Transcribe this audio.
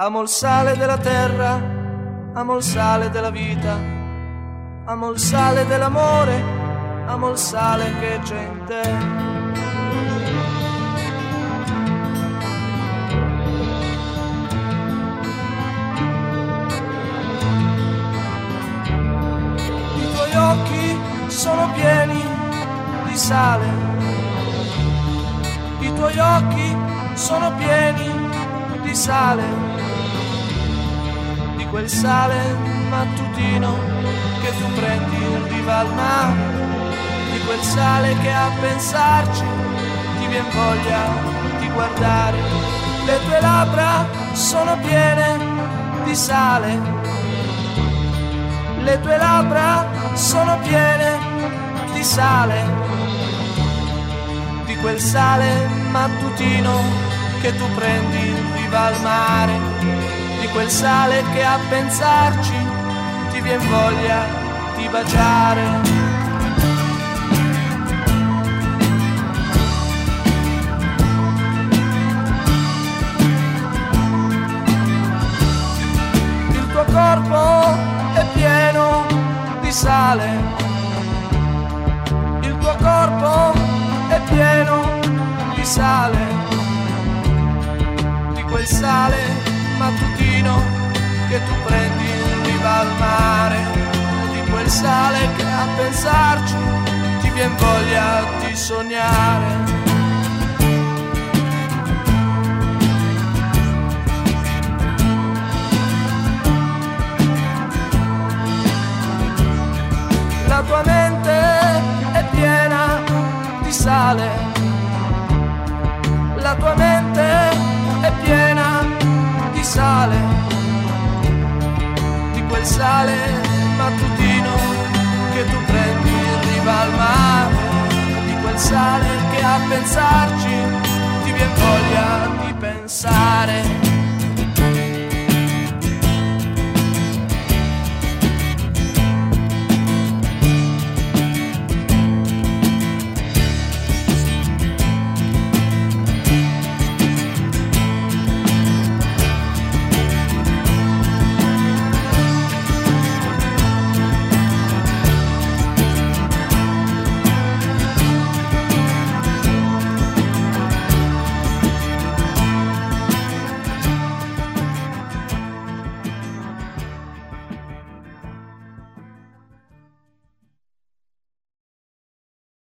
Amo il sale della terra, amo il sale della vita, amo il sale dell'amore, amo il sale che c'è in te. I tuoi occhi sono pieni di sale, i tuoi occhi sono pieni di sale, di quel sale mattutino che tu prendi in riva al mare, di quel sale che a pensarci ti vien voglia di guardare. Le tue labbra sono piene di sale, le tue labbra sono piene di sale, di quel sale mattutino che tu prendi in riva al mare, di quel sale che a pensarci ti vien voglia di baciare. Il tuo corpo è pieno di sale, il tuo corpo è pieno di sale, quel sale mattutino che tu prendi in riva al mare, di quel sale che a pensarci ti vien voglia di sognare. La tua mente è piena di sale, la tua mente è piena di sale, di quel sale mattutino che tu prendi in riva al mare, di quel sale che a pensarci ti vien voglia di pensare.